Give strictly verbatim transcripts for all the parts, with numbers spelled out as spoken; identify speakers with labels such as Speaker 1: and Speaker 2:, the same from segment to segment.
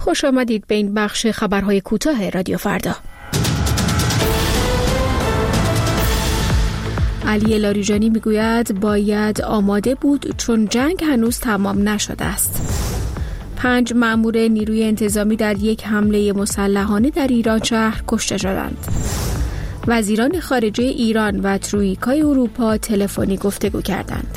Speaker 1: خوش آمدید به این بخش خبرهای کوتاه رادیو فردا. علی لاریجانی میگوید باید آماده بود چون جنگ هنوز تمام نشده است. پنج مأمور نیروی انتظامی در یک حمله مسلحانه در ایران شهر کشته شدند. وزیران خارجه ایران و ترویکای اروپا تلفنی گفتگو کردند.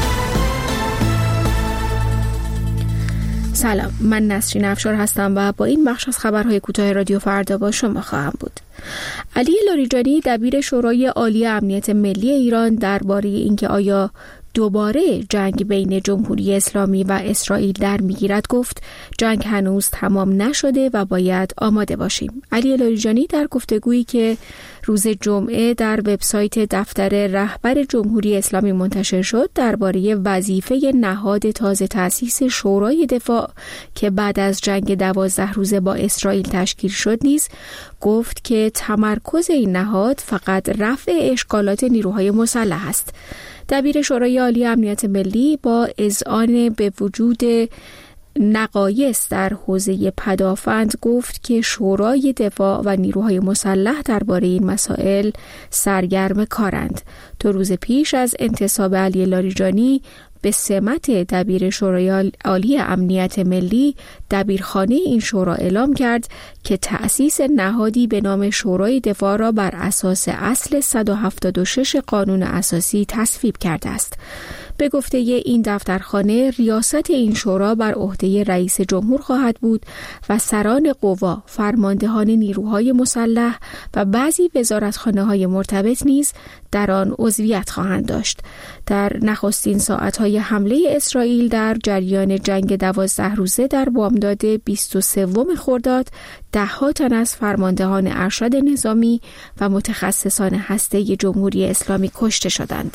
Speaker 1: سلام، من نسرین افشار هستم و با این بخش از خبرهای کوتاه رادیو فردا با شما خواهم بود. علی لاریجانی دبیر شورای عالی امنیت ملی ایران درباره اینکه آیا دوباره جنگ بین جمهوری اسلامی و اسرائیل در میگیرد گفت جنگ هنوز تمام نشده و باید آماده باشیم. علی لاریجانی در گفتگویی که روز جمعه در وبسایت دفتر رهبر جمهوری اسلامی منتشر شد درباره وظیفه نهاد تازه تأسیس شورای دفاع که بعد از جنگ دوازده روزه با اسرائیل تشکیل شد نیز گفت که تمرکز این نهاد فقط رفع اشکالات نیروهای مسلح است. دبیر شورای عالی امنیت ملی با اذعان به وجود نقایص در حوزه پدافند گفت که شورای دفاع و نیروهای مسلح درباره این مسائل سرگرم کارند. دو روز پیش از انتصاب علی لاریجانی به سمت دبیر شورای عالی امنیت ملی، دبیرخانه این شورا اعلام کرد که تأسیس نهادی به نام شورای دفاع را بر اساس اصل صد و هفتاد و شش قانون اساسی تصویب کرده است. به گفته این دفترخانه ریاست این شورا بر عهده رئیس جمهور خواهد بود و سران قوا، فرماندهان نیروهای مسلح و بعضی وزارتخانه‌های مرتبط نیز در آن عضویت خواهند داشت. در نخستین ساعت‌های حمله اسرائیل در جریان جنگ دوازده روزه در بامداد بیست و سوم خرداد ده‌ها تن از فرماندهان ارشد نظامی و متخصصان هسته جمهوری اسلامی کشته شدند.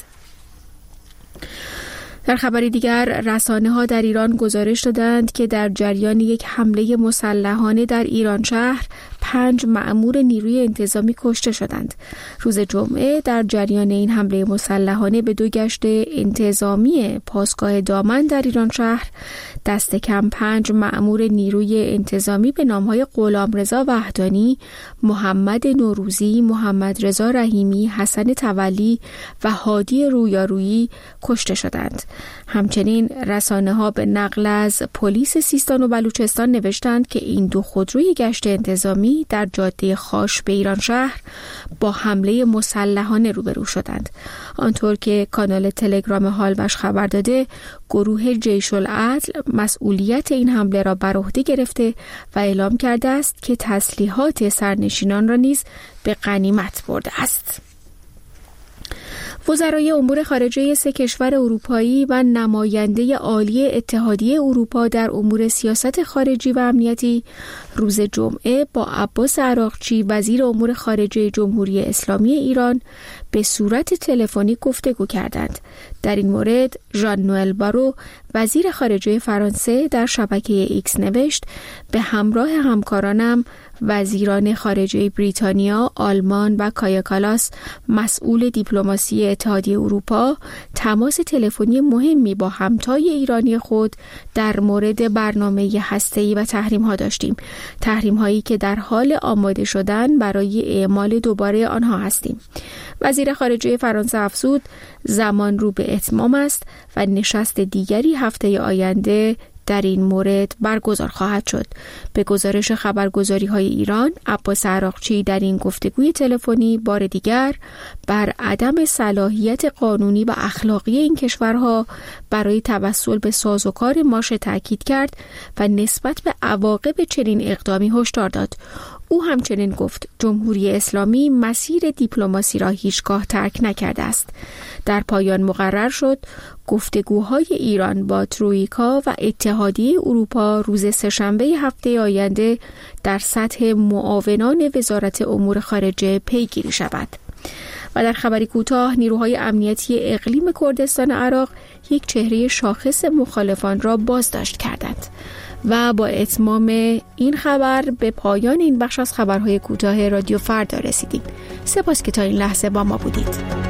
Speaker 1: در خبری دیگر، رسانه‌ها در ایران گزارش دادند که در جریان یک حمله مسلحانه در ایران شهر پنج مأمور نیروی انتظامی کشته شدند. روز جمعه در جریان این حمله مسلحانه به دو گشت انتظامی پاسگاه دامن در ایران شهر دست کم پنج مأمور نیروی انتظامی به نام‌های غلامرضا وحدانی، محمد نوروزی، محمد رضا رحیمی، حسن تولی و هادی رویارویی کشته شدند. همچنین رسانه‌ها به نقل از پلیس سیستان و بلوچستان نوشتند که این دو خودروی گشت انتظامی در جاده خاش به ایران شهر با حمله مسلحانه روبرو شدند. آنطور که کانال تلگرام حالوش خبر داده، گروه جیش العدل مسئولیت این حمله را بر عهده گرفته و اعلام کرده است که تسلیحات سرنشینان را نیز به غنیمت برده است. وزرای امور خارجه سه کشور اروپایی و نماینده عالی اتحادیه اروپا در امور سیاست خارجی و امنیتی روز جمعه با عباس عراقچی وزیر امور خارجه جمهوری اسلامی ایران به صورت تلفنی گفتگو کردند. در این مورد ژان نوئل بارو وزیر خارجه فرانسه در شبکه ایکس نوشت به همراه همکارانم وزیران خارجه بریتانیا، آلمان و کایا کالاس مسئول دیپلماسی اتحادیه اروپا تماس تلفنی مهمی با همتای ایرانی خود در مورد برنامه هسته‌ای و تحریم‌ها داشتیم. تحریم‌هایی که در حال آماده شدن برای اعمال دوباره آنها هستیم. وزیر خارجه فرانسه افزود زمان رو به اتمام است و نشست دیگری هفته آینده در این مورد برگزار خواهد شد. به گزارش خبرگزاری‌های ایران، عباس عراقچی در این گفتگوی تلفنی بار دیگر بر عدم صلاحیت قانونی و اخلاقی این کشورها برای توسل به سازوکار ماشه تاکید کرد و نسبت به عواقب چنین اقدامی هشدار داد. او همچنین گفت جمهوری اسلامی مسیر دیپلماسی را هیچگاه ترک نکرده است. در پایان مقرر شد گفتگوهای ایران با ترویکا و اتحادیه اروپا روز سه‌شنبه هفته آینده در سطح معاونان وزارت امور خارجه پیگیری شود. و در خبری کوتاه، نیروهای امنیتی اقلیم کردستان عراق یک چهره شاخص مخالفان را بازداشت کردند. و با اتمام این خبر به پایان این بخش از خبرهای کوتاه رادیو فردا رسیدیم. سپاس که تا این لحظه با ما بودید.